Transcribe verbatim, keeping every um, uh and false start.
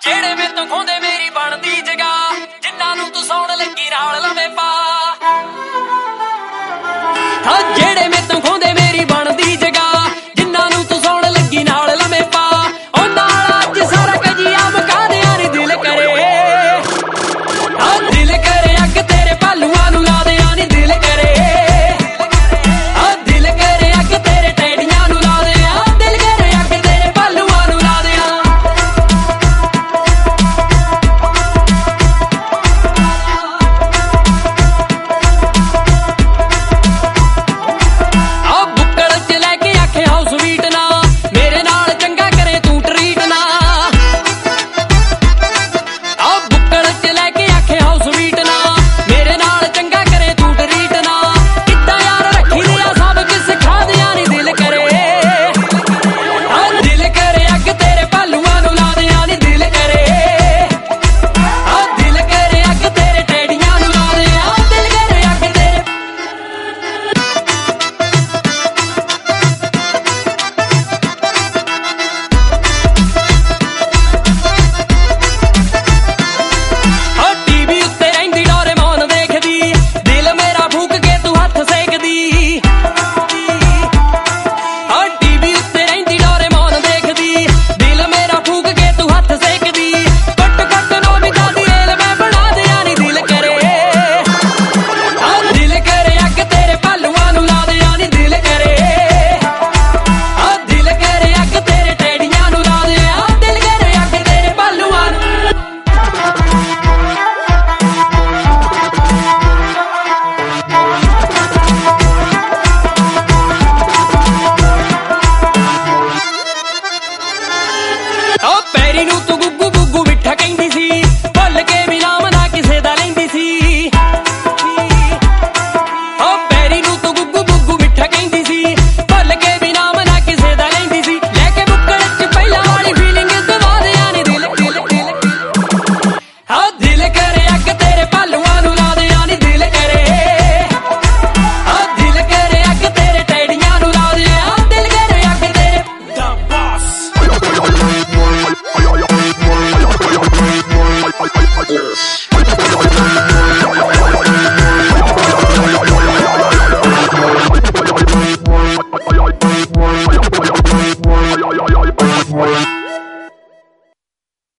ਜਿਹੜੇ ਮੇਰੇ ਤੋਂ ਖੋਂਦੇ ਮੇਰੀ ਬਣਦੀ ਜਗਾ, ਜਿੰਨਾਂ ਨੂੰ ਤੂੰ ਸੌਣ ਲੱਗੀ ਨਾਲ ਲਵੇਂ ਪਾ। ਹਾਂ ਜਿਹੜੇ ਮੇਰੇ ਤੋਂ ਖੋਂਦੇ ਮੇਰੀ ਬਣਦੀ ਜਗਾ, ਜਿੰਨਾਂ ਨੂੰ ਤੂੰ ਸੌਣ ਲੱਗੀ ਨਾਲ ਲਵੇਂ ਪਾ। ਉਹ ਨਾਲ ਅੱਜ ਸਾਰਾ ਕਜੀਆ ਮੁਕਾ ਦਿਆਂ ਨੀ ਦਿਲ ਕਰੇ, ਹਾਂ ਦਿਲ ਕਰੇ ਅੱਗ ਤੇਰੇ ਭਾਲੂਆਂ ਨੂੰ ਲਾ ਦਿਆਂ ਨੀ ਦਿਲ ਕਰੇ। ਹਾਂ ਦਿਲ ਕਰੇ ਅੱਗ ਤੇਰੇ ਟੈਡੀਆਂ ਨੂੰ ਲਾ ਦਿਆਂ, ਦਿਲ ਕਰੇ ਅੱਗ ਤੇਰੇ ਭਾਲੂਆਂ ਨੂੰ ਲਾ ਦਿਆਂ। ਆ ਬੁੱਕਲ ਚ ਲੈ ਕੇ ਆਖੇ ਹਾਊਸ ਵੀਟ ਨਾ, ਮੇਰੇ ਨਾਲ ਚੰਗਾ ਕਰੇ ਤੂੰ ਟਰੀਟ ਨਾ। ਆ ਬੁੱਕਲ ਚ ਲੈ ਕੇ ਆਖੇ ਹਾਊਸ ਵੀਟ ਨਾ, ਮੇਰੇ ਨਾਲ ਚੰਗਾ ਕਰੇ ਤੂੰ ਟਰੀਟ ਨਾ। ਕਿੱਦਾਂ ਯਾਰ ਰੱਖੀ ਲਿਆ ਸਭ ਕੁਝ ਸਿਖਾ ਦਿਆਂ ਨੀ ਦਿਲ ਕਰੇ, ਆ ਦਿਲ ਕਰੇ ਅੱਗ ਤੇਰੇ ਭਾਲੂਆਂ ਨੂੰ ਲਾ ਦਿਆਂ ਨੀ ਦਿਲ ਕਰੇ। ਆ ਦਿਲ ਕਰੇ ਅੱਗ ਤੇਰੇ ਟੈਡੀਆਂ ਨੂੰ ਲਾ ਦਿਆਂ, ਦਿਲ ਕਰੇ ਅੱਗ ਤੇਰੇ। ਹਾਂ ਟੀਵੀ ਉੱਤੇ ਰਹਿੰਦੀ ਡੋਰੇਮੋਨ ਦੇਖਦੀ, ਦਿਲ ਮੇਰਾ ਫੂਕ ਕੇ ਤੂੰ ਹੱਥ ਸੇਕਦੀ। ਹਾਂ ਟੀਵੀ ਉੱਤੇ ਰਹਿੰਦੀ ਡੋਰੇਮੋਨ ਦੇਖਦੀ, ਦਿਲ ਮੇਰਾ ਫੂਕ ਕੇ ਤੂੰ ਹੱਥ ਸੇਕਦੀ। ਕੱਟ ਕੱਟ ਨੋਬਿਤਾ ਦੀ ਰੇਲ ਮੈਂ ਬਣਾ ਦਿਆਂ ਨੀ ਦਿਲ ਕਰੇ, ਹਾਂ ਦਿਲ ਕਰੇ ਅੱਗ ਤੇਰੇ ਭਾਲੂਆਂ ਨੂੰ ਲਾ ਦਿਆਂ ਨੀ ਦਿਲ ਕਰੇ। ਹਾਂ ਦਿਲ ਕਰੇ ਅੱਗ ਤੇਰੇ ਟੈਡੀਆਂ ਨੂੰ ਲਾ ਦਿਆਂ, ਦਿਲ ਕਰੇ ਅੱਗ ਤੇਰੇ ਭਾਲੂਆਂ ਨੂੰ। ਓ ਪੈਰੀ ਨੂੰ ਤੂੰ ਗੁੱਗੂ ਗੁੱਗੂ ਮਿੱਠਾ ਕਹਿੰਦੀ ਸੀ, ਭੁੱਲ ਕੇ ਵੀ ਨਾਮ ਨਾ ਕਿਸੇ ਦਾ ਲੈਂਦੀ ਸੀ। ਓ ਪੈਰੀ ਨੂੰ ਤੂੰ ਗੁੱਗੂ ਗੁੱਗੂ ਮਿੱਠਾ ਕਹਿੰਦੀ ਸੀ, ਭੁੱਲ ਕੇ ਵੀ ਨਾਮ ਨਾ ਕਿਸੇ ਦਾ ਲੈਂਦੀ ਸੀ। ਲੈ ਕੇ ਬੁੱਕਲ ਚ ਪਹਿਲਾਂ ਵਾਲੀ ਫੀਲਿੰਗ ਦਵਾ ਦਿਆਂ ਨੀ ਦਿਲ ਦਿਲ ਦਿਲ। ਹਾਂ ਦਿਲ ਕਰੇ ਅੱਗ ਤੇਰੇ ਭਾਲੂਆਂ ਨੂੰ ਲਾ ਦਿਆਂ ਨੀ ਦਿਲ ਕਰੇ। ਹਾਂ ਦਿਲ ਕਰੇ ਅੱਗ ਤੇਰੇ ਟੈਡੀਆਂ ਨੂੰ ਲਾ ਦਿਆਂ, ਦਿਲ ਕਰੇ ਅੱਗ ਤੇਰੇ। The Boss. Yes.